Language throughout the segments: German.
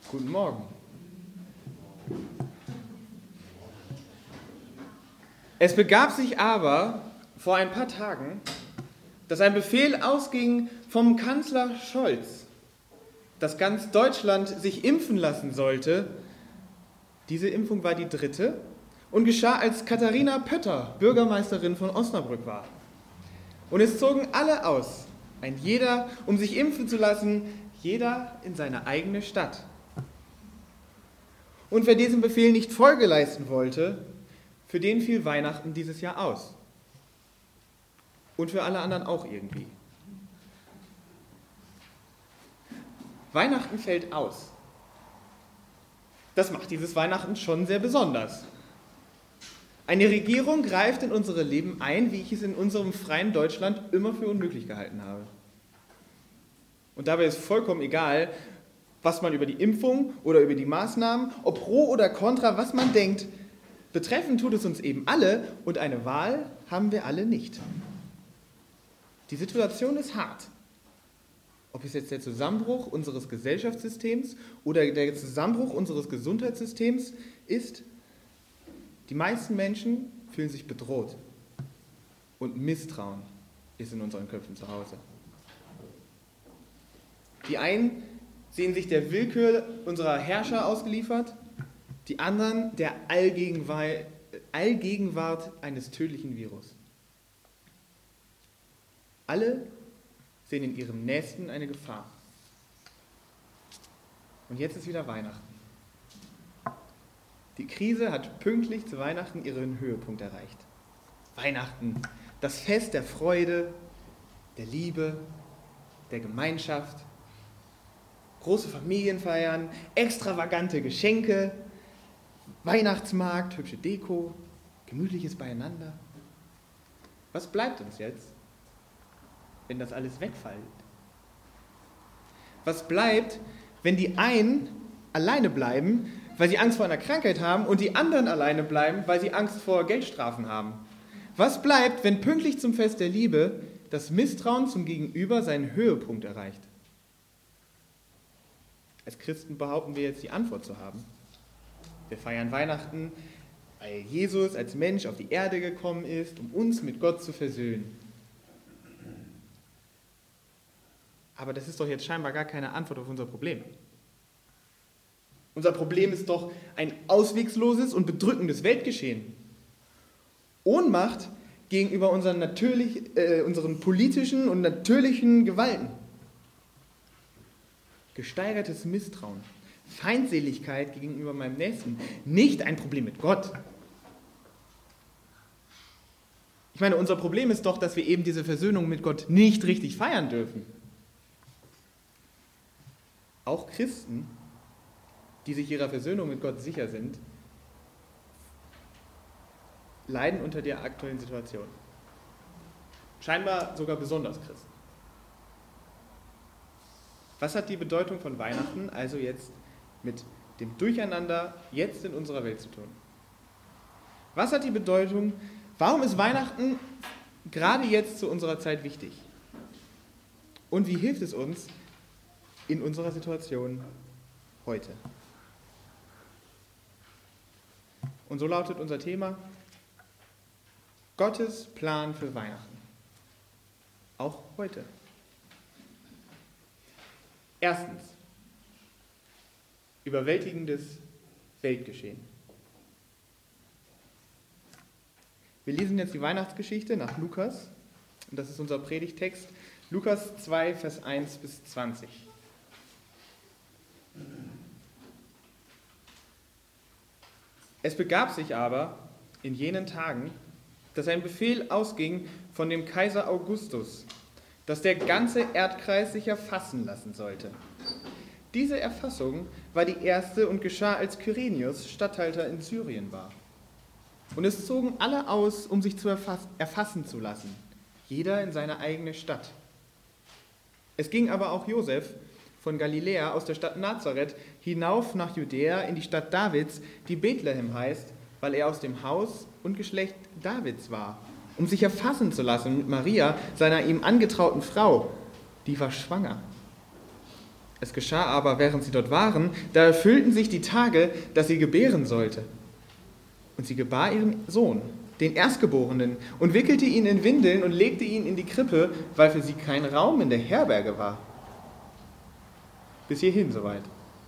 Guten Morgen. Es begab sich aber vor ein paar Tagen, dass ein Befehl ausging vom Kanzler Scholz, dass ganz Deutschland sich impfen lassen sollte. Diese Impfung war die 3. und geschah, als Katharina Pötter Bürgermeisterin von Osnabrück war. Und es zogen alle aus, ein jeder, um sich impfen zu lassen, jeder in seine eigene Stadt. Und wer diesem Befehl nicht Folge leisten wollte, für den fiel Weihnachten dieses Jahr aus. Und für alle anderen auch irgendwie. Weihnachten fällt aus. Das macht dieses Weihnachten schon sehr besonders. Eine Regierung greift in unsere Leben ein, wie ich es in unserem freien Deutschland immer für unmöglich gehalten habe. Und dabei ist vollkommen egal, was man über die Impfung oder über die Maßnahmen, ob pro oder contra, was man denkt. Betreffen tut es uns eben alle und eine Wahl haben wir alle nicht. Die Situation ist hart. Ob es jetzt der Zusammenbruch unseres Gesellschaftssystems oder der Zusammenbruch unseres Gesundheitssystems ist, die meisten Menschen fühlen sich bedroht und Misstrauen ist in unseren Köpfen zu Hause. Die einen sehen sich der Willkür unserer Herrscher ausgeliefert, die anderen der Allgegenwart eines tödlichen Virus. Alle sehen in ihrem Nächsten eine Gefahr. Und jetzt ist wieder Weihnachten. Die Krise hat pünktlich zu Weihnachten ihren Höhepunkt erreicht. Weihnachten, das Fest der Freude, der Liebe, der Gemeinschaft, große Familienfeiern, extravagante Geschenke, Weihnachtsmarkt, hübsche Deko, gemütliches Beieinander. Was bleibt uns jetzt, wenn das alles wegfällt? Was bleibt, wenn die einen alleine bleiben, weil sie Angst vor einer Krankheit haben und die anderen alleine bleiben, weil sie Angst vor Geldstrafen haben? Was bleibt, wenn pünktlich zum Fest der Liebe das Misstrauen zum Gegenüber seinen Höhepunkt erreicht? Als Christen behaupten wir jetzt die Antwort zu haben. Wir feiern Weihnachten, weil Jesus als Mensch auf die Erde gekommen ist, um uns mit Gott zu versöhnen. Aber das ist doch jetzt scheinbar gar keine Antwort auf unser Problem. Unser Problem ist doch ein auswegsloses und bedrückendes Weltgeschehen. Ohnmacht gegenüber unseren politischen und natürlichen Gewalten. Gesteigertes Misstrauen, Feindseligkeit gegenüber meinem Nächsten, nicht ein Problem mit Gott. Ich meine, unser Problem ist doch, dass wir eben diese Versöhnung mit Gott nicht richtig feiern dürfen. Auch Christen, die sich ihrer Versöhnung mit Gott sicher sind, leiden unter der aktuellen Situation. Scheinbar sogar besonders Christen. Was hat die Bedeutung von Weihnachten also jetzt mit dem Durcheinander jetzt in unserer Welt zu tun? Was hat die Bedeutung, warum ist Weihnachten gerade jetzt zu unserer Zeit wichtig? Und wie hilft es uns in unserer Situation heute? Und so lautet unser Thema: Gottes Plan für Weihnachten. Auch heute. Erstens, überwältigendes Weltgeschehen. Wir lesen jetzt die Weihnachtsgeschichte nach Lukas, und das ist unser Predigttext, Lukas 2, Vers 1 bis 20. Es begab sich aber in jenen Tagen, dass ein Befehl ausging von dem Kaiser Augustus, dass der ganze Erdkreis sich erfassen lassen sollte. Diese Erfassung war die erste und geschah, als Kyrenius Statthalter in Syrien war. Und es zogen alle aus, um sich zu erfassen zu lassen, jeder in seine eigene Stadt. Es ging aber auch Josef von Galiläa aus der Stadt Nazareth hinauf nach Judäa in die Stadt Davids, die Bethlehem heißt, weil er aus dem Haus und Geschlecht Davids war, um sich erfassen zu lassen mit Maria, seiner ihm angetrauten Frau, die war schwanger. Es geschah aber, während sie dort waren, da erfüllten sich die Tage, dass sie gebären sollte. Und sie gebar ihren Sohn, den Erstgeborenen, und wickelte ihn in Windeln und legte ihn in die Krippe, weil für sie kein Raum in der Herberge war. Bis hierhin soweit.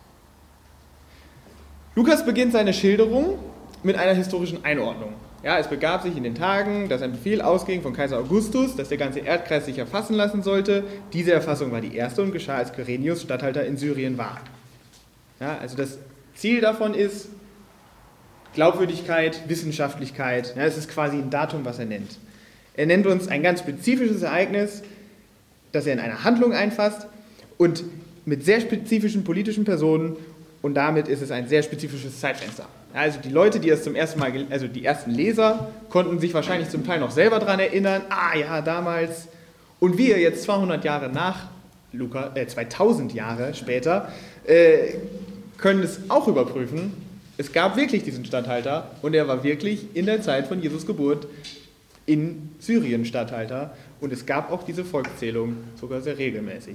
Lukas beginnt seine Schilderung mit einer historischen Einordnung. Ja, es begab sich in den Tagen, dass ein Befehl ausging von Kaiser Augustus, dass der ganze Erdkreis sich erfassen lassen sollte. Diese Erfassung war die erste und geschah, als Quirinius Statthalter in Syrien war. Ja, also das Ziel davon ist Glaubwürdigkeit, Wissenschaftlichkeit. Ja, es ist quasi ein Datum, was er nennt. Er nennt uns ein ganz spezifisches Ereignis, das er in einer Handlung einfasst und mit sehr spezifischen politischen Personen, und damit ist es ein sehr spezifisches Zeitfenster. Also die Leute, die es zum ersten Mal, also die ersten Leser, konnten sich wahrscheinlich zum Teil noch selber daran erinnern, ja, damals. Und wir jetzt 200 Jahre nach Lukas, 2000 Jahre später, können es auch überprüfen. Es gab wirklich diesen Statthalter und er war wirklich in der Zeit von Jesus Geburt in Syrien Statthalter. Und es gab auch diese Volkszählung sogar sehr regelmäßig.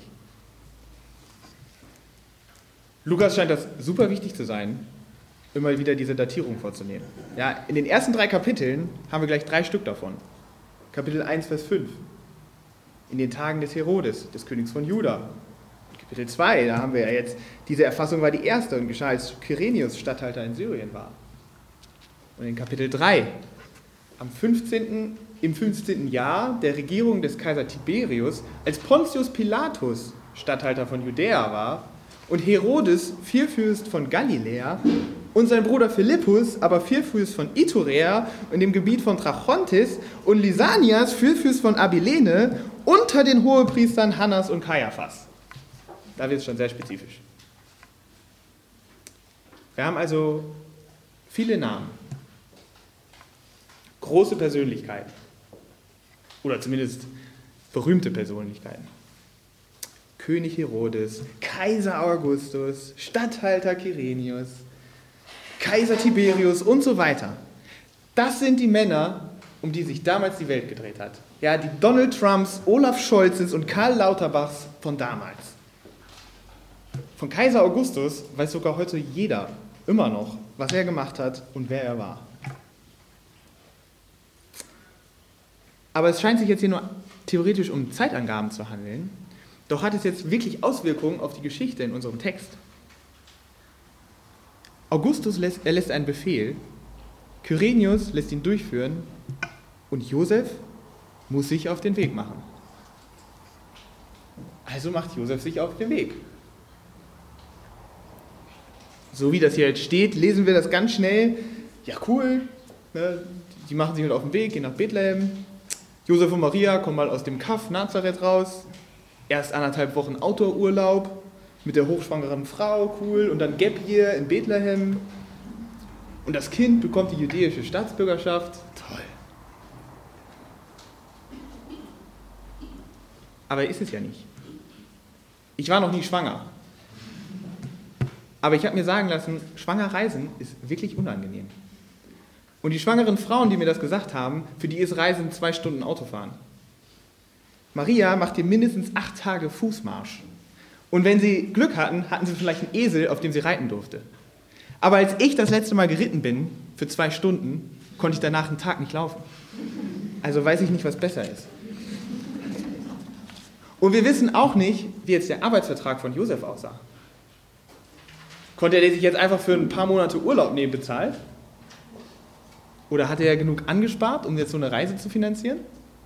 Lukas scheint das super wichtig zu sein, immer wieder diese Datierung vorzunehmen. Ja, in den ersten 3 Kapiteln haben wir gleich 3 Stück davon. Kapitel 1, Vers 5. In den Tagen des Herodes, des Königs von Juda. Kapitel 2, da haben wir ja jetzt, diese Erfassung war die erste und geschah, als Quirinius Statthalter in Syrien war. Und in Kapitel 3, im 15. Jahr der Regierung des Kaiser Tiberius, als Pontius Pilatus Statthalter von Judäa war und Herodes Vierfürst von Galiläa und sein Bruder Philippus aber Vierfürst von Iturea und dem Gebiet von Trachontis und Lysanias Vierfürst von Abilene unter den Hohepriestern Hannas und Kaiaphas. Da wird es schon sehr spezifisch. Wir haben also viele Namen, große Persönlichkeiten oder zumindest berühmte Persönlichkeiten. König Herodes, Kaiser Augustus, Statthalter Quirinius, Kaiser Tiberius und so weiter. Das sind die Männer, um die sich damals die Welt gedreht hat. Ja, die Donald Trumps, Olaf Scholzes und Karl Lauterbachs von damals. Von Kaiser Augustus weiß sogar heute jeder immer noch, was er gemacht hat und wer er war. Aber es scheint sich jetzt hier nur theoretisch um Zeitangaben zu handeln. Doch hat es jetzt wirklich Auswirkungen auf die Geschichte in unserem Text. Augustus lässt einen Befehl, Quirinius lässt ihn durchführen und Josef muss sich auf den Weg machen. Also macht Josef sich auf den Weg. So wie das hier jetzt steht, lesen wir das ganz schnell. Ja, cool, ne? Die machen sich halt auf den Weg, gehen nach Bethlehem. Josef und Maria kommen mal aus dem Kaff Nazareth raus. Erst 1,5 Wochen Outdoor-Urlaub mit der hochschwangeren Frau, cool. Und dann Gap Year in Bethlehem. Und das Kind bekommt die jüdische Staatsbürgerschaft. Toll. Aber ist es ja nicht. Ich war noch nie schwanger. Aber ich habe mir sagen lassen, schwanger reisen ist wirklich unangenehm. Und die schwangeren Frauen, die mir das gesagt haben, für die ist Reisen 2 Stunden Autofahren. Maria macht hier mindestens 8 Tage Fußmarsch. Und wenn sie Glück hatten, hatten sie vielleicht einen Esel, auf dem sie reiten durfte. Aber als ich das letzte Mal geritten bin, für 2 Stunden, konnte ich danach einen Tag nicht laufen. Also weiß ich nicht, was besser ist. Und wir wissen auch nicht, wie jetzt der Arbeitsvertrag von Josef aussah. Konnte er sich jetzt einfach für ein paar Monate Urlaub nehmen bezahlt? Oder hatte er genug angespart, um jetzt so eine Reise zu finanzieren?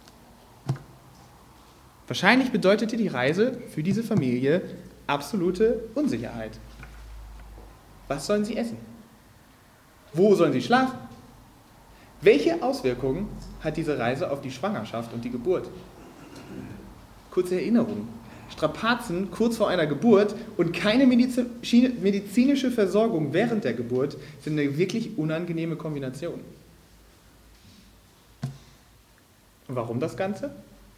Wahrscheinlich bedeutete die Reise für diese Familie absolute Unsicherheit. Was sollen sie essen? Wo sollen sie schlafen? Welche Auswirkungen hat diese Reise auf die Schwangerschaft und die Geburt? Kurze Erinnerung. Strapazen kurz vor einer Geburt und keine medizinische Versorgung während der Geburt sind eine wirklich unangenehme Kombination. Und warum das Ganze?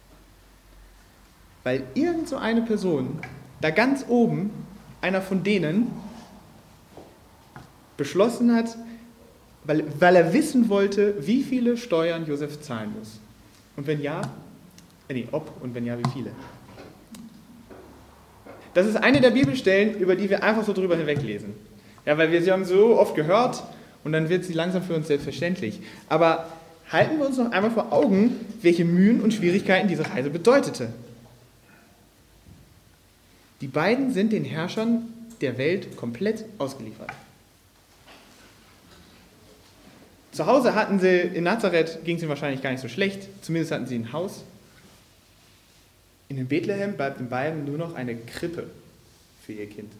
Weil irgend so eine Person, da ganz oben, einer von denen, beschlossen hat, weil er wissen wollte, wie viele Steuern Josef zahlen muss. Und wenn ja, ob und wenn ja, wie viele. Das ist eine der Bibelstellen, über die wir einfach so drüber hinweglesen. Ja, weil wir sie haben so oft gehört und dann wird sie langsam für uns selbstverständlich. Aber halten wir uns noch einmal vor Augen, welche Mühen und Schwierigkeiten diese Reise bedeutete. Die beiden sind den Herrschern der Welt komplett ausgeliefert. Zu Hause hatten sie, in Nazareth ging es ihnen wahrscheinlich gar nicht so schlecht, zumindest hatten sie ein Haus. In Bethlehem bleibt den beiden nur noch eine Krippe für ihr Kind.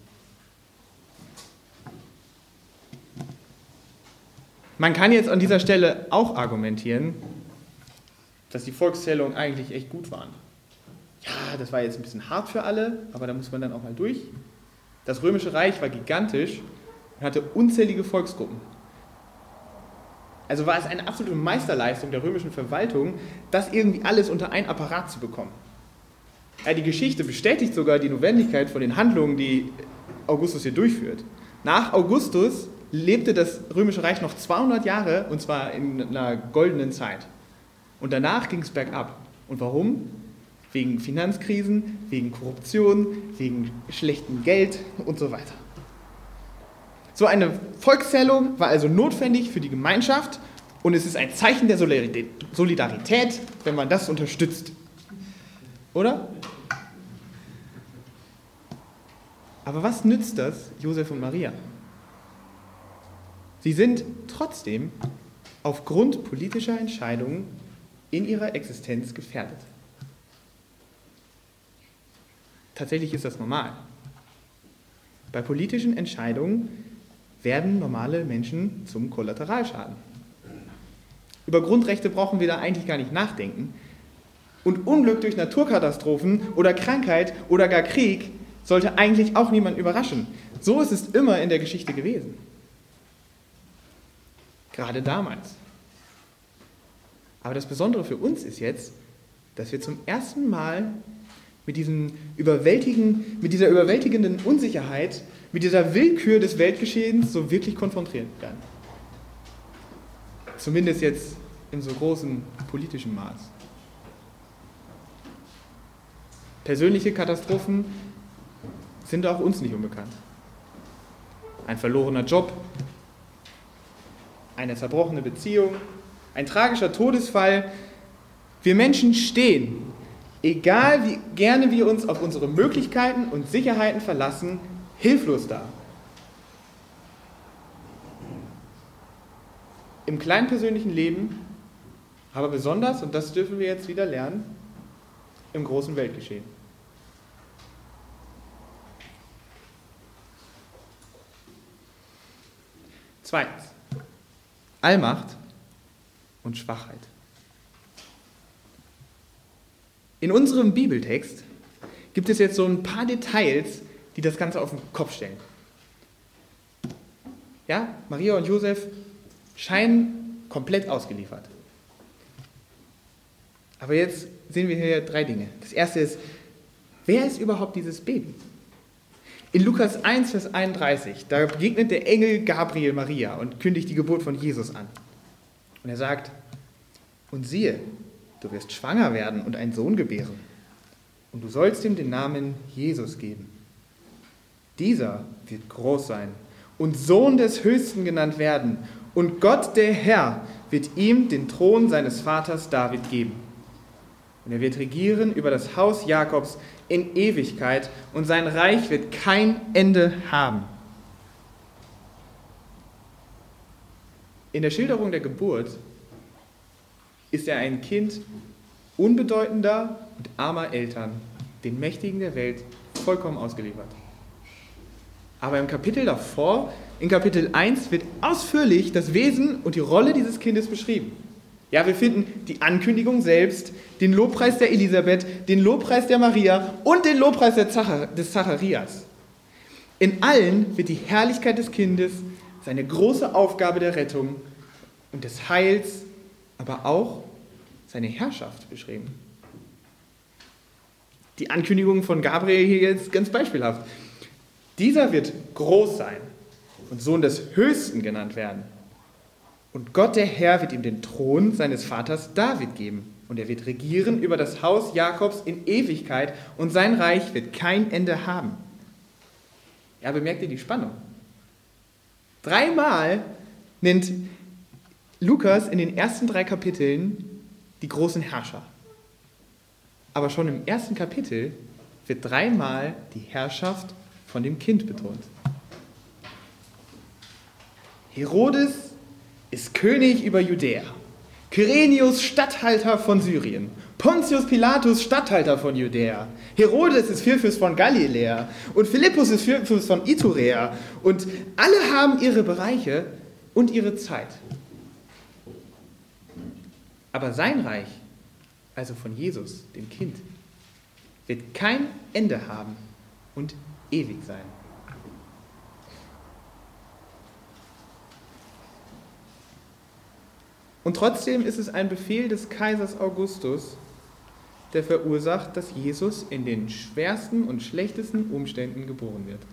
Man kann jetzt an dieser Stelle auch argumentieren, dass die Volkszählungen eigentlich echt gut waren. Ja, das war jetzt ein bisschen hart für alle, aber da muss man dann auch mal durch. Das Römische Reich war gigantisch und hatte unzählige Volksgruppen. Also war es eine absolute Meisterleistung der römischen Verwaltung, das irgendwie alles unter einen Apparat zu bekommen. Ja, die Geschichte bestätigt sogar die Notwendigkeit von den Handlungen, die Augustus hier durchführt. Nach Augustus lebte das Römische Reich noch 200 Jahre, und zwar in einer goldenen Zeit. Und danach ging es bergab. Und warum? Wegen Finanzkrisen, wegen Korruption, wegen schlechtem Geld und so weiter. So eine Volkszählung war also notwendig für die Gemeinschaft und es ist ein Zeichen der Solidarität, wenn man das unterstützt. Oder? Aber was nützt das Josef und Maria? Sie sind trotzdem aufgrund politischer Entscheidungen in ihrer Existenz gefährdet. Tatsächlich ist das normal. Bei politischen Entscheidungen werden normale Menschen zum Kollateralschaden. Über Grundrechte brauchen wir da eigentlich gar nicht nachdenken. Und Unglück durch Naturkatastrophen oder Krankheit oder gar Krieg sollte eigentlich auch niemanden überraschen. So ist es immer in der Geschichte gewesen. Gerade damals. Aber das Besondere für uns ist jetzt, dass wir zum ersten Mal mit dieser überwältigenden Unsicherheit, mit dieser Willkür des Weltgeschehens so wirklich konfrontiert werden. Zumindest jetzt in so großem politischen Maß. Persönliche Katastrophen sind auch uns nicht unbekannt. Ein verlorener Job, eine zerbrochene Beziehung, ein tragischer Todesfall. Wir Menschen stehen, egal wie gerne wir uns auf unsere Möglichkeiten und Sicherheiten verlassen, hilflos da. Im kleinen persönlichen Leben, aber besonders, und das dürfen wir jetzt wieder lernen, im großen Weltgeschehen. Zweitens, Allmacht und Schwachheit. In unserem Bibeltext gibt es jetzt so ein paar Details, die das Ganze auf den Kopf stellen. Ja, Maria und Josef scheinen komplett ausgeliefert. Aber jetzt sehen wir hier 3 Dinge. Das erste ist, wer ist überhaupt dieses Baby? In Lukas 1, Vers 31, da begegnet der Engel Gabriel Maria und kündigt die Geburt von Jesus an. Und er sagt, und siehe, du wirst schwanger werden und einen Sohn gebären. Und du sollst ihm den Namen Jesus geben. Dieser wird groß sein und Sohn des Höchsten genannt werden. Und Gott, der Herr, wird ihm den Thron seines Vaters David geben. Und er wird regieren über das Haus Jakobs in Ewigkeit und sein Reich wird kein Ende haben. In der Schilderung der Geburt ist er ein Kind unbedeutender und armer Eltern, den Mächtigen der Welt, vollkommen ausgeliefert. Aber im Kapitel davor, in Kapitel 1, wird ausführlich das Wesen und die Rolle dieses Kindes beschrieben. Ja, wir finden die Ankündigung selbst, den Lobpreis der Elisabeth, den Lobpreis der Maria und den Lobpreis des Zacharias. In allen wird die Herrlichkeit des Kindes, seine große Aufgabe der Rettung und des Heils, aber auch seine Herrschaft beschrieben. Die Ankündigung von Gabriel hier jetzt ganz beispielhaft. Dieser wird groß sein und Sohn des Höchsten genannt werden. Und Gott, der Herr, wird ihm den Thron seines Vaters David geben. und er wird regieren über das Haus Jakobs in Ewigkeit und sein Reich wird kein Ende haben. Ja, bemerkt ihr die Spannung? 3-mal nennt Lukas in den ersten 3 Kapiteln die großen Herrscher. Aber schon im ersten Kapitel wird 3-mal die Herrschaft von dem Kind betont. Herodes ist König über Judäa, Kyrenius Statthalter von Syrien, Pontius Pilatus Statthalter von Judäa, Herodes ist Vierfürst von Galiläa und Philippus ist Vierfürst von Iturea und alle haben ihre Bereiche und ihre Zeit. Aber sein Reich, also von Jesus, dem Kind, wird kein Ende haben und ewig sein. Und trotzdem ist es ein Befehl des Kaisers Augustus, der verursacht, dass Jesus in den schwersten und schlechtesten Umständen geboren wird.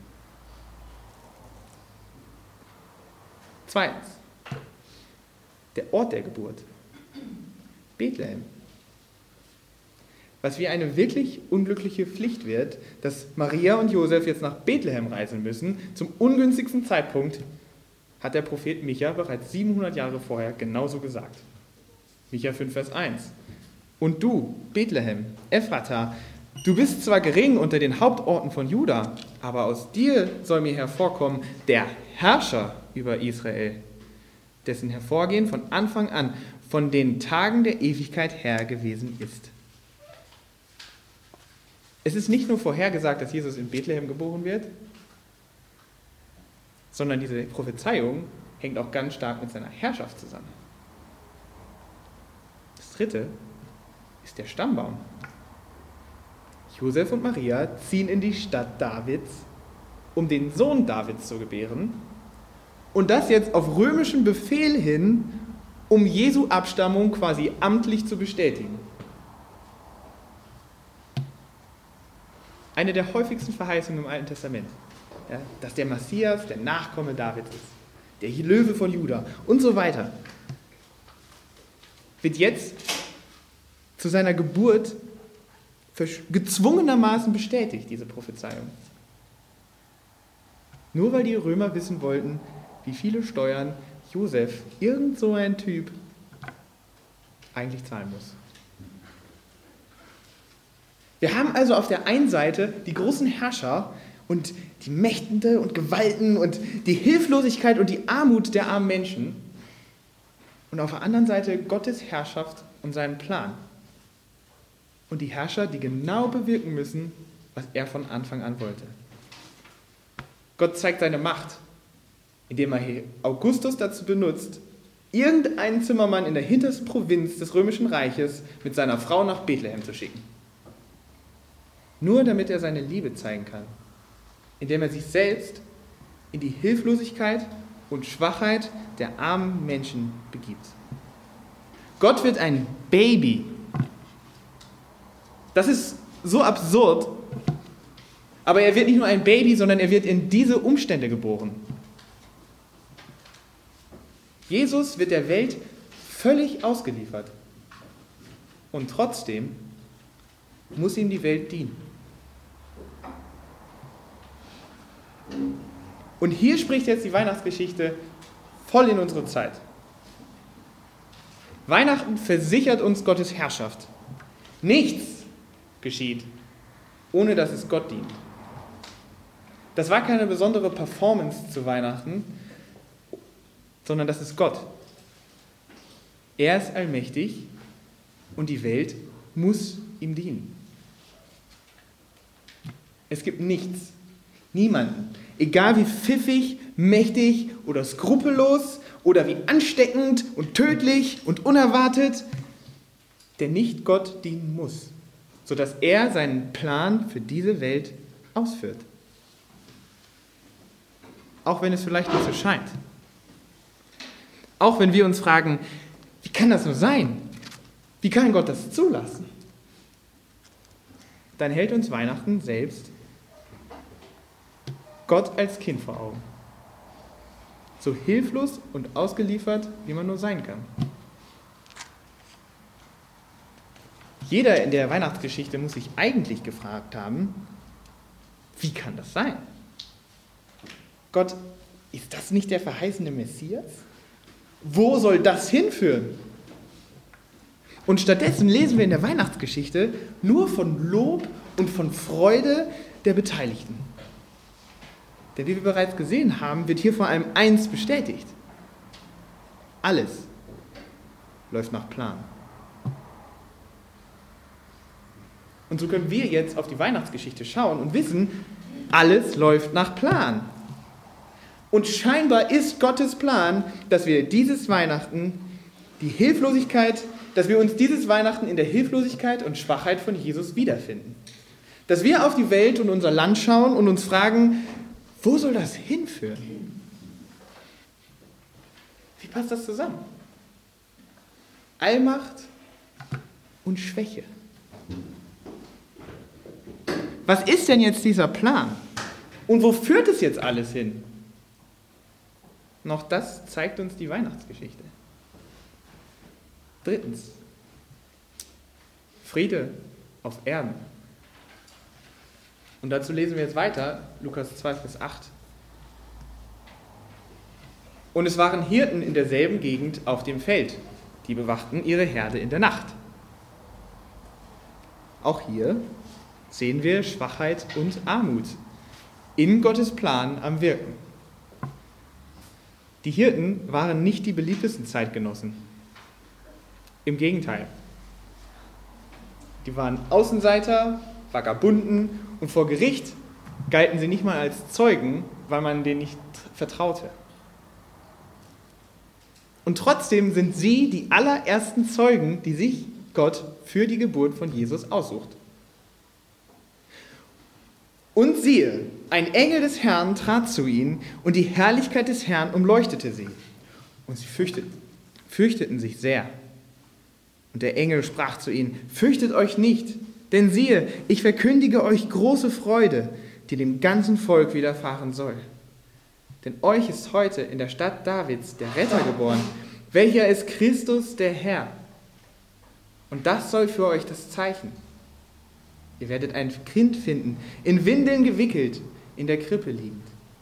Zweitens, der Ort der Geburt, Bethlehem. Was wie eine wirklich unglückliche Pflicht wird, dass Maria und Josef jetzt nach Bethlehem reisen müssen, zum ungünstigsten Zeitpunkt, hat der Prophet Micha bereits 700 Jahre vorher genauso gesagt. Micha 5, Vers 1. Und du, Bethlehem, Ephrata, du bist zwar gering unter den Hauptorten von Juda, aber aus dir soll mir hervorkommen der Herrscher über Israel, dessen Hervorgehen von Anfang an, von den Tagen der Ewigkeit her gewesen ist. Es ist nicht nur vorhergesagt, dass Jesus in Bethlehem geboren wird, sondern diese Prophezeiung hängt auch ganz stark mit seiner Herrschaft zusammen. Das dritte ist der Stammbaum. Josef und Maria ziehen in die Stadt Davids, um den Sohn Davids zu gebären, und das jetzt auf römischen Befehl hin, um Jesu Abstammung quasi amtlich zu bestätigen. Eine der häufigsten Verheißungen im Alten Testament, ja, dass der Messias der Nachkomme Davids ist, der Löwe von Juda und so weiter, wird jetzt zu seiner Geburt gezwungenermaßen bestätigt, diese Prophezeiung. Nur weil die Römer wissen wollten, wie viele Steuern Josef, irgend so ein Typ, eigentlich zahlen muss. Wir haben also auf der einen Seite die großen Herrscher und die Mächte und Gewalten und die Hilflosigkeit und die Armut der armen Menschen und auf der anderen Seite Gottes Herrschaft und seinen Plan. Und die Herrscher, die genau bewirken müssen, was er von Anfang an wollte. Gott zeigt seine Macht, indem er Augustus dazu benutzt, irgendeinen Zimmermann in der hintersten Provinz des Römischen Reiches mit seiner Frau nach Bethlehem zu schicken. Nur damit er seine Liebe zeigen kann, indem er sich selbst in die Hilflosigkeit und Schwachheit der armen Menschen begibt. Gott wird ein Baby. Das ist so absurd, aber er wird nicht nur ein Baby, sondern er wird in diese Umstände geboren. Jesus wird der Welt völlig ausgeliefert. Und trotzdem muss ihm die Welt dienen. Und hier spricht jetzt die Weihnachtsgeschichte voll in unsere Zeit. Weihnachten versichert uns Gottes Herrschaft. Nichts geschieht, ohne dass es Gott dient. Das war keine besondere Performance zu Weihnachten, sondern das ist Gott. Er ist allmächtig und die Welt muss ihm dienen. Es gibt nichts, niemanden, egal wie pfiffig, mächtig oder skrupellos oder wie ansteckend und tödlich und unerwartet, der nicht Gott dienen muss, sodass er seinen Plan für diese Welt ausführt. Auch wenn es vielleicht nicht so scheint. Auch wenn wir uns fragen, wie kann das nur sein? Wie kann Gott das zulassen? Dann hält uns Weihnachten selbst Gott als Kind vor Augen. So hilflos und ausgeliefert, wie man nur sein kann. jeder in der Weihnachtsgeschichte muss sich eigentlich gefragt haben, wie kann das sein? Gott, ist das nicht der verheißene Messias? Wo soll das hinführen? Und stattdessen lesen wir in der Weihnachtsgeschichte nur von Lob und von Freude der Beteiligten. Denn wie wir bereits gesehen haben, wird hier vor allem eins bestätigt. Alles läuft nach Plan. Und so können wir jetzt auf die Weihnachtsgeschichte schauen und wissen, alles läuft nach Plan. Und scheinbar ist Gottes Plan, dass wir dieses Weihnachten dass wir uns dieses Weihnachten in der Hilflosigkeit und Schwachheit von Jesus wiederfinden. Dass wir auf die Welt und unser Land schauen und uns fragen, wo soll das hinführen? Wie passt das zusammen? Allmacht und Schwäche. Was ist denn jetzt dieser Plan? Und wo führt es jetzt alles hin? Noch das zeigt uns die Weihnachtsgeschichte. Drittens, Friede auf Erden. Und dazu lesen wir jetzt weiter, Lukas 2, Vers 8. Und es waren Hirten in derselben Gegend auf dem Feld, die bewachten ihre Herde in der Nacht. Auch hier sehen wir Schwachheit und Armut in Gottes Plan am Wirken. Die Hirten waren nicht die beliebtesten Zeitgenossen. Im Gegenteil. Die waren Außenseiter, Vagabunden und vor Gericht galten sie nicht mal als Zeugen, weil man denen nicht vertraute. Und trotzdem sind sie die allerersten Zeugen, die sich Gott für die Geburt von Jesus aussucht. Und siehe, ein Engel des Herrn trat zu ihnen, und die Herrlichkeit des Herrn umleuchtete sie. Und sie fürchteten sich sehr. Und der Engel sprach zu ihnen, fürchtet euch nicht, denn siehe, ich verkündige euch große Freude, die dem ganzen Volk widerfahren soll. Denn euch ist heute in der Stadt Davids der Retter geboren, welcher ist Christus der Herr. Und das soll für euch das Zeichen. Ihr werdet ein Kind finden, in Windeln gewickelt, in der Krippe liegend.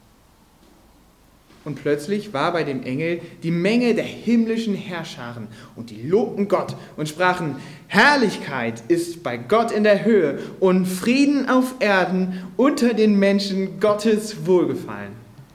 Und plötzlich war bei dem Engel die Menge der himmlischen Herrscharen, und die lobten Gott und sprachen, Herrlichkeit ist bei Gott in der Höhe und Frieden auf Erden unter den Menschen Gottes Wohlgefallen.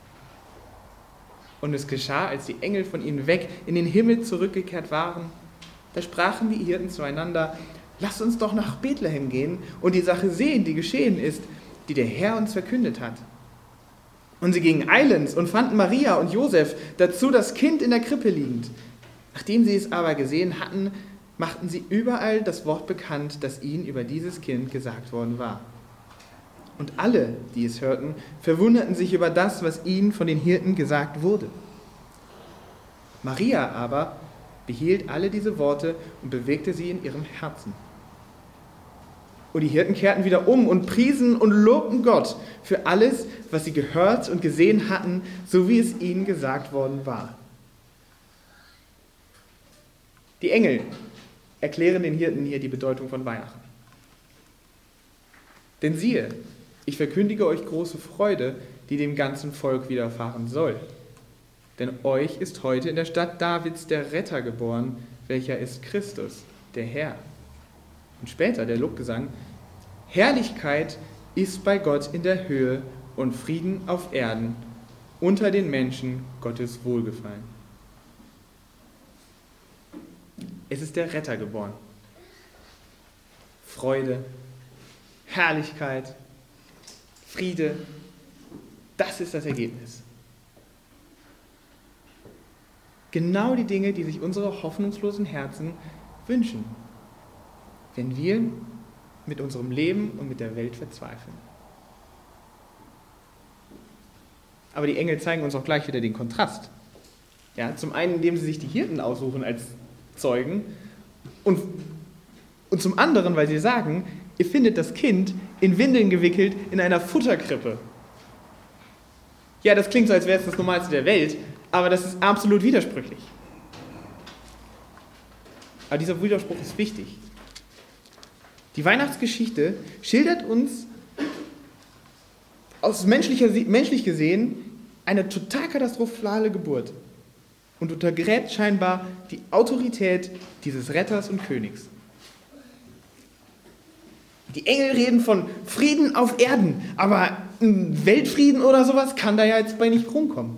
Und es geschah, als die Engel von ihnen weg in den Himmel zurückgekehrt waren, da sprachen die Hirten zueinander, lasst uns doch nach Bethlehem gehen und die Sache sehen, die geschehen ist, die der Herr uns verkündet hat. Und sie gingen eilends und fanden Maria und Josef, dazu das Kind in der Krippe liegend. Nachdem sie es aber gesehen hatten, machten sie überall das Wort bekannt, das ihnen über dieses Kind gesagt worden war. Und alle, die es hörten, verwunderten sich über das, was ihnen von den Hirten gesagt wurde. Maria aber behielt alle diese Worte und bewegte sie in ihrem Herzen. Und die Hirten kehrten wieder um und priesen und lobten Gott für alles, was sie gehört und gesehen hatten, so wie es ihnen gesagt worden war. Die Engel erklären den Hirten hier die Bedeutung von Weihnachten. Denn siehe, ich verkündige euch große Freude, die dem ganzen Volk widerfahren soll. Denn euch ist heute in der Stadt Davids der Retter geboren, welcher ist Christus, der Herr. Und später der Lobgesang, Herrlichkeit ist bei Gott in der Höhe und Frieden auf Erden, unter den Menschen Gottes Wohlgefallen. Es ist der Retter geboren. Freude, Herrlichkeit, Friede, das ist das Ergebnis. Genau die Dinge, die sich unsere hoffnungslosen Herzen wünschen, wenn wir mit unserem Leben und mit der Welt verzweifeln. Aber die Engel zeigen uns auch gleich wieder den Kontrast. Ja, zum einen, indem sie sich die Hirten aussuchen als Zeugen und zum anderen, weil sie sagen, ihr findet das Kind in Windeln gewickelt in einer Futterkrippe. Ja, das klingt so, als wäre es das Normalste der Welt, aber das ist absolut widersprüchlich. Aber dieser Widerspruch ist wichtig. Die Weihnachtsgeschichte schildert uns menschlich gesehen eine total katastrophale Geburt und untergräbt scheinbar die Autorität dieses Retters und Königs. Die Engel reden von Frieden auf Erden, aber ein Weltfrieden oder sowas kann da ja jetzt bei nicht rumkommen.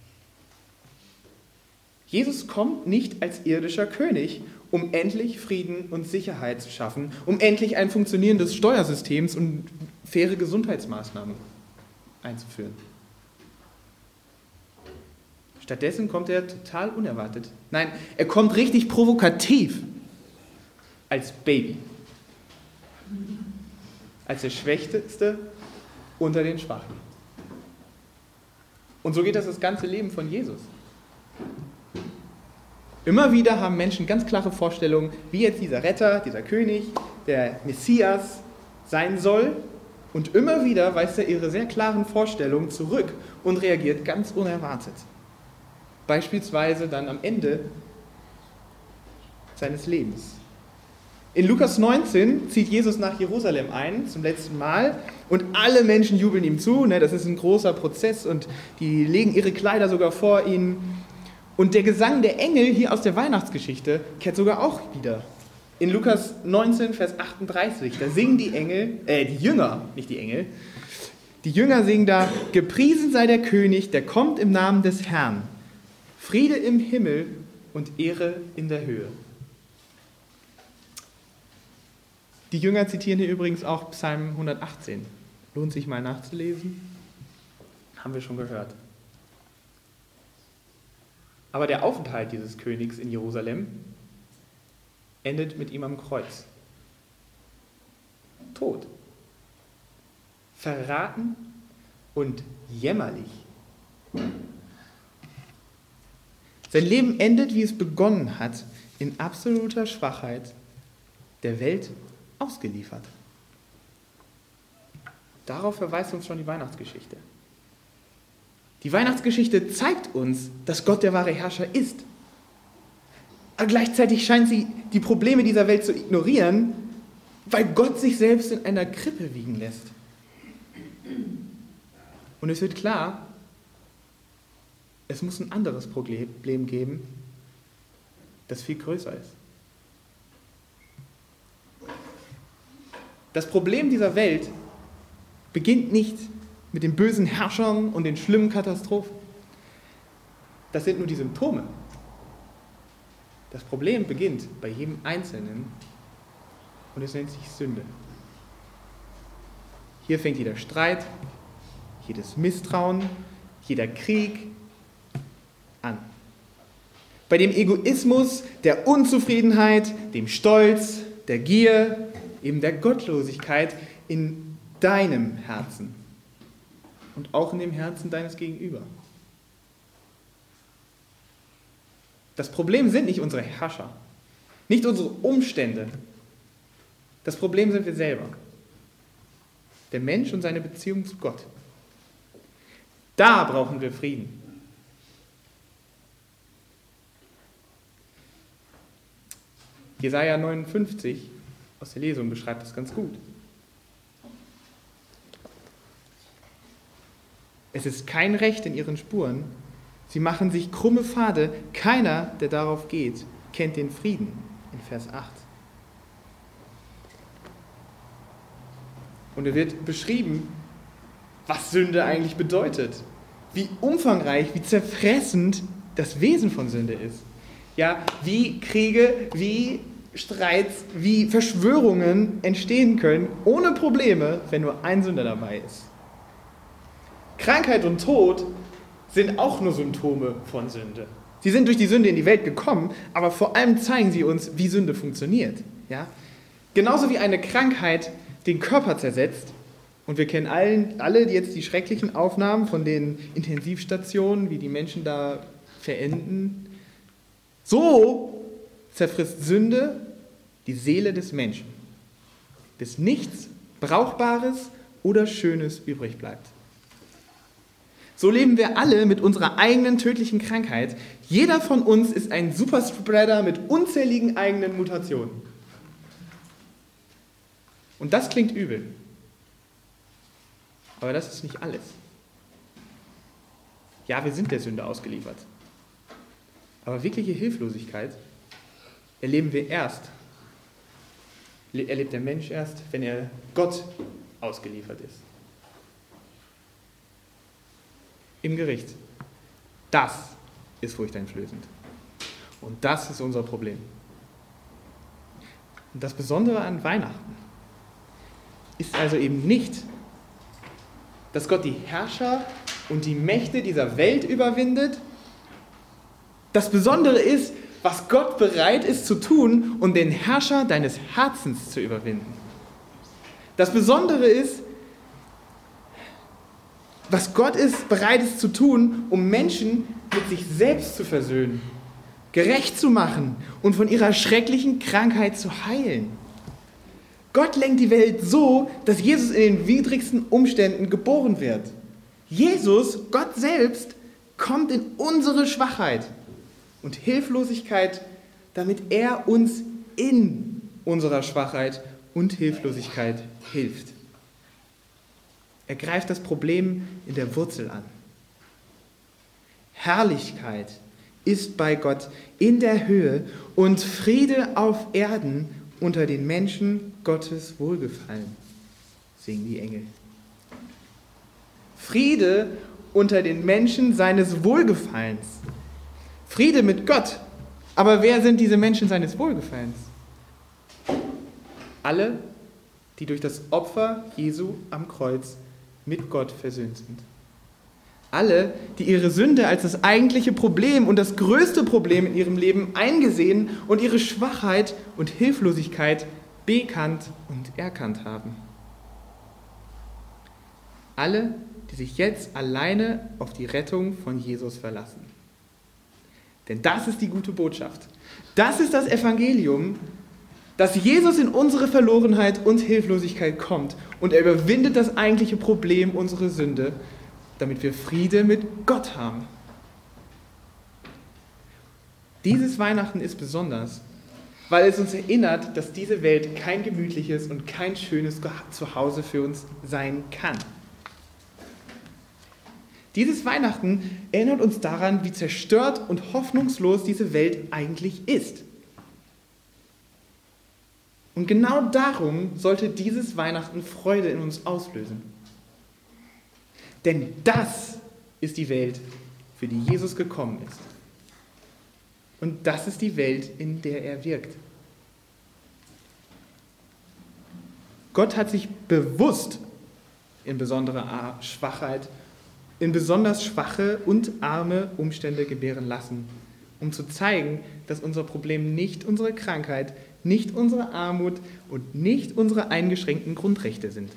Jesus kommt nicht als irdischer König, um endlich Frieden und Sicherheit zu schaffen, um endlich ein funktionierendes Steuersystem und faire Gesundheitsmaßnahmen einzuführen. Stattdessen kommt er total unerwartet. Nein, er kommt richtig provokativ als Baby. Als der Schwächste unter den Schwachen. Und so geht das ganze Leben von Jesus. Immer wieder haben Menschen ganz klare Vorstellungen, wie jetzt dieser Retter, dieser König, der Messias sein soll. Und immer wieder weist er ihre sehr klaren Vorstellungen zurück und reagiert ganz unerwartet. Beispielsweise dann am Ende seines Lebens. In Lukas 19 zieht Jesus nach Jerusalem ein, zum letzten Mal, und alle Menschen jubeln ihm zu. Das ist ein großer Prozess und die legen ihre Kleider sogar vor ihn. Und der Gesang der Engel hier aus der Weihnachtsgeschichte kehrt sogar auch wieder. In Lukas 19, Vers 38, da singen die Jünger, nicht die Engel, die Jünger singen da: Gepriesen sei der König, der kommt im Namen des Herrn. Friede im Himmel und Ehre in der Höhe. Die Jünger zitieren hier übrigens auch Psalm 118. Lohnt sich mal nachzulesen. Haben wir schon gehört. Aber der Aufenthalt dieses Königs in Jerusalem endet mit ihm am Kreuz. Tod. Verraten und jämmerlich. Sein Leben endet, wie es begonnen hat, in absoluter Schwachheit, der Welt ausgeliefert. Darauf verweist uns schon die Weihnachtsgeschichte. Die Weihnachtsgeschichte zeigt uns, dass Gott der wahre Herrscher ist. Aber gleichzeitig scheint sie die Probleme dieser Welt zu ignorieren, weil Gott sich selbst in einer Krippe wiegen lässt. Und es wird klar, es muss ein anderes Problem geben, das viel größer ist. Das Problem dieser Welt beginnt nicht mit den bösen Herrschern und den schlimmen Katastrophen. Das sind nur die Symptome. Das Problem beginnt bei jedem Einzelnen und es nennt sich Sünde. Hier fängt jeder Streit, jedes Misstrauen, jeder Krieg an. Bei dem Egoismus, der Unzufriedenheit, dem Stolz, der Gier, eben der Gottlosigkeit in deinem Herzen und auch in dem Herzen deines Gegenüber. Das Problem sind nicht unsere Herrscher, nicht unsere Umstände. Das Problem sind wir selber. Der Mensch und seine Beziehung zu Gott. Da brauchen wir Frieden. Jesaja 59 aus der Lesung beschreibt das ganz gut. Es ist kein Recht in ihren Spuren. Sie machen sich krumme Pfade. Keiner, der darauf geht, kennt den Frieden. In Vers 8. Und er wird beschrieben, was Sünde eigentlich bedeutet. Wie umfangreich, wie zerfressend das Wesen von Sünde ist. Ja, wie Kriege, wie Streits, wie Verschwörungen entstehen können, ohne Probleme, wenn nur ein Sünder dabei ist. Krankheit und Tod sind auch nur Symptome von Sünde. Sie sind durch die Sünde in die Welt gekommen, aber vor allem zeigen sie uns, wie Sünde funktioniert. Ja? Genauso wie eine Krankheit den Körper zersetzt, und wir kennen alle jetzt die schrecklichen Aufnahmen von den Intensivstationen, wie die Menschen da verenden, so zerfrisst Sünde die Seele des Menschen, bis nichts Brauchbares oder Schönes übrig bleibt. So leben wir alle mit unserer eigenen tödlichen Krankheit. Jeder von uns ist ein Superspreader mit unzähligen eigenen Mutationen. Und das klingt übel. Aber das ist nicht alles. Ja, wir sind der Sünde ausgeliefert. Aber wirkliche Hilflosigkeit erlebt der Mensch erst, wenn er Gott ausgeliefert ist. Im Gericht. Das ist furchteinflößend. Und das ist unser Problem. Und das Besondere an Weihnachten ist also eben nicht, dass Gott die Herrscher und die Mächte dieser Welt überwindet. Das Besondere ist, was Gott bereit ist zu tun, um den Herrscher deines Herzens zu überwinden. Das Besondere ist, was Gott bereit ist zu tun, um Menschen mit sich selbst zu versöhnen, gerecht zu machen und von ihrer schrecklichen Krankheit zu heilen. Gott lenkt die Welt so, dass Jesus in den widrigsten Umständen geboren wird. Jesus, Gott selbst, kommt in unsere Schwachheit und Hilflosigkeit, damit er uns in unserer Schwachheit und Hilflosigkeit hilft. Er greift das Problem in der Wurzel an. Herrlichkeit ist bei Gott in der Höhe und Friede auf Erden unter den Menschen Gottes Wohlgefallen, singen die Engel. Friede unter den Menschen seines Wohlgefallens. Friede mit Gott. Aber wer sind diese Menschen seines Wohlgefallens? Alle, die durch das Opfer Jesu am Kreuz mit Gott versöhnt sind. Alle, die ihre Sünde als das eigentliche Problem und das größte Problem in ihrem Leben eingesehen und ihre Schwachheit und Hilflosigkeit bekannt und erkannt haben. Alle, die sich jetzt alleine auf die Rettung von Jesus verlassen. Denn das ist die gute Botschaft. Das ist das Evangelium, dass Jesus in unsere Verlorenheit und Hilflosigkeit kommt und er überwindet das eigentliche Problem, unsere Sünde, damit wir Friede mit Gott haben. Dieses Weihnachten ist besonders, weil es uns erinnert, dass diese Welt kein gemütliches und kein schönes Zuhause für uns sein kann. Dieses Weihnachten erinnert uns daran, wie zerstört und hoffnungslos diese Welt eigentlich ist. Und genau darum sollte dieses Weihnachten Freude in uns auslösen. Denn das ist die Welt, für die Jesus gekommen ist. Und das ist die Welt, in der er wirkt. Gott hat sich bewusst in besonderer Schwachheit, in besonders schwache und arme Umstände gebären lassen, um zu zeigen, dass unser Problem nicht unsere Krankheit, nicht unsere Armut und nicht unsere eingeschränkten Grundrechte sind.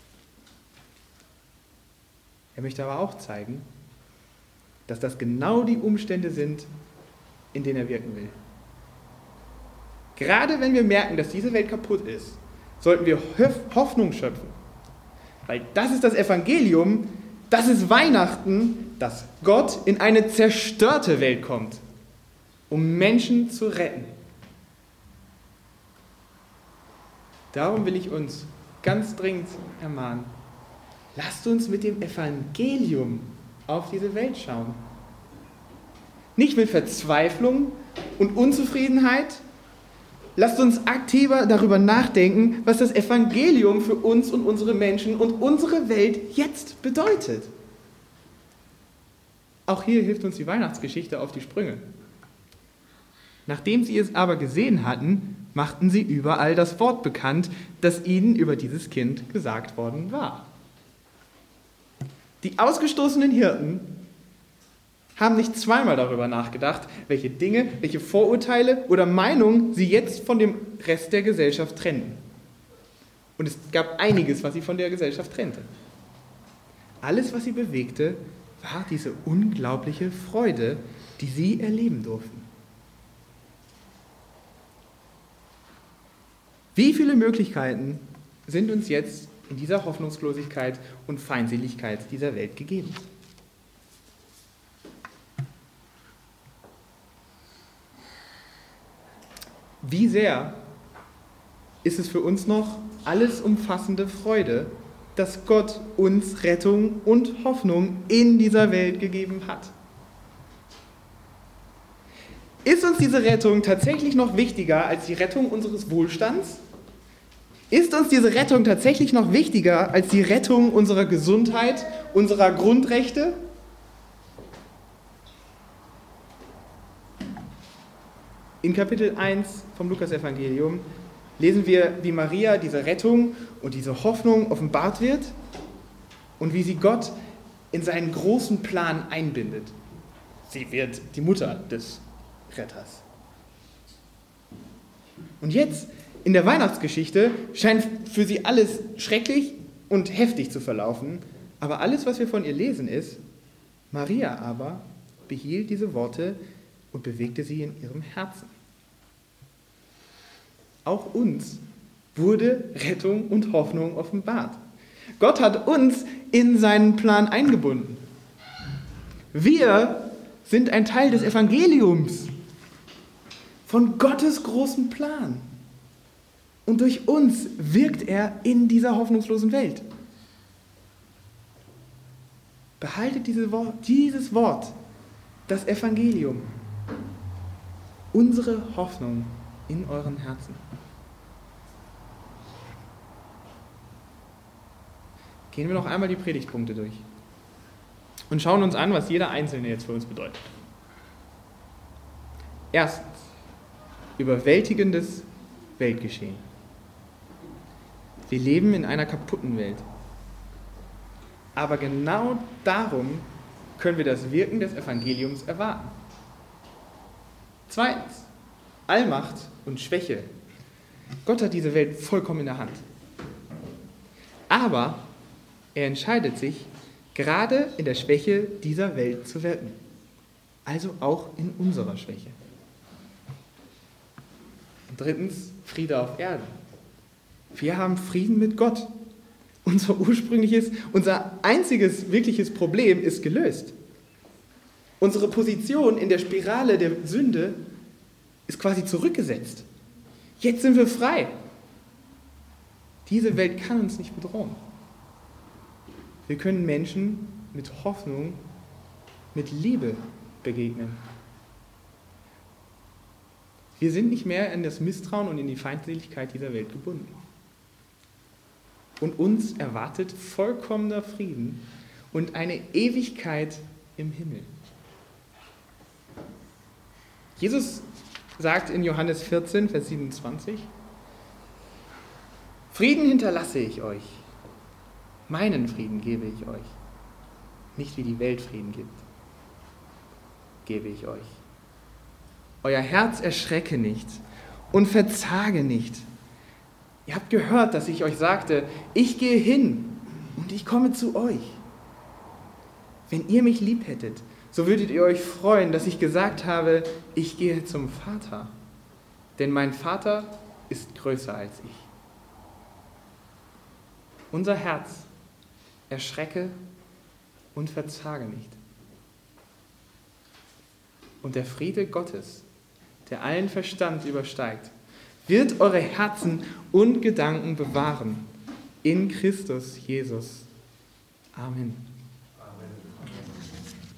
Er möchte aber auch zeigen, dass das genau die Umstände sind, in denen er wirken will. Gerade wenn wir merken, dass diese Welt kaputt ist, sollten wir Hoffnung schöpfen. Weil das ist das Evangelium, das ist Weihnachten, dass Gott in eine zerstörte Welt kommt, um Menschen zu retten. Darum will ich uns ganz dringend ermahnen, lasst uns mit dem Evangelium auf diese Welt schauen. Nicht mit Verzweiflung und Unzufriedenheit. Lasst uns aktiver darüber nachdenken, was das Evangelium für uns und unsere Menschen und unsere Welt jetzt bedeutet. Auch hier hilft uns die Weihnachtsgeschichte auf die Sprünge. Nachdem sie es aber gesehen hatten, machten sie überall das Wort bekannt, das ihnen über dieses Kind gesagt worden war. Die ausgestoßenen Hirten haben nicht zweimal darüber nachgedacht, welche Dinge, welche Vorurteile oder Meinungen sie jetzt von dem Rest der Gesellschaft trennten. Und es gab einiges, was sie von der Gesellschaft trennte. Alles, was sie bewegte, war diese unglaubliche Freude, die sie erleben durften. Wie viele Möglichkeiten sind uns jetzt in dieser Hoffnungslosigkeit und Feindseligkeit dieser Welt gegeben? Wie sehr ist es für uns noch alles umfassende Freude, dass Gott uns Rettung und Hoffnung in dieser Welt gegeben hat. Ist uns diese Rettung tatsächlich noch wichtiger als die Rettung unseres Wohlstands? Ist uns diese Rettung tatsächlich noch wichtiger als die Rettung unserer Gesundheit, unserer Grundrechte? In Kapitel 1 vom Lukasevangelium lesen wir, wie Maria diese Rettung und diese Hoffnung offenbart wird und wie sie Gott in seinen großen Plan einbindet. Sie wird die Mutter des Retters. Und jetzt, in der Weihnachtsgeschichte, scheint für sie alles schrecklich und heftig zu verlaufen, aber alles, was wir von ihr lesen, ist, Maria aber behielt diese Worte und bewegte sie in ihrem Herzen. Auch uns wurde Rettung und Hoffnung offenbart. Gott hat uns in seinen Plan eingebunden. Wir sind ein Teil des Evangeliums, von Gottes großem Plan. Und durch uns wirkt er in dieser hoffnungslosen Welt. Behaltet dieses Wort, das Evangelium, unsere Hoffnung in euren Herzen. Gehen wir noch einmal die Predigtpunkte durch und schauen uns an, was jeder Einzelne jetzt für uns bedeutet. Erstens, überwältigendes Weltgeschehen. Wir leben in einer kaputten Welt. Aber genau darum können wir das Wirken des Evangeliums erwarten. Zweitens, Allmacht und Schwäche. Gott hat diese Welt vollkommen in der Hand. Aber er entscheidet sich, gerade in der Schwäche dieser Welt zu wirken. Also auch in unserer Schwäche. Und drittens, Friede auf Erden. Wir haben Frieden mit Gott. Unser einziges wirkliches Problem ist gelöst. Unsere Position in der Spirale der Sünde ist quasi zurückgesetzt. Jetzt sind wir frei. Diese Welt kann uns nicht bedrohen. Wir können Menschen mit Hoffnung, mit Liebe begegnen. Wir sind nicht mehr in das Misstrauen und in die Feindseligkeit dieser Welt gebunden. Und uns erwartet vollkommener Frieden und eine Ewigkeit im Himmel. Jesus sagt in Johannes 14, Vers 27, Frieden hinterlasse ich euch, meinen Frieden gebe ich euch, nicht wie die Welt Frieden gibt, gebe ich euch. Euer Herz erschrecke nicht und verzage nicht. Ihr habt gehört, dass ich euch sagte, ich gehe hin und ich komme zu euch. Wenn ihr mich lieb hättet, so würdet ihr euch freuen, dass ich gesagt habe, ich gehe zum Vater. Denn mein Vater ist größer als ich. Unser Herz erschrecke und verzage nicht. Und der Friede Gottes, der allen Verstand übersteigt, wird eure Herzen und Gedanken bewahren in Christus Jesus. Amen.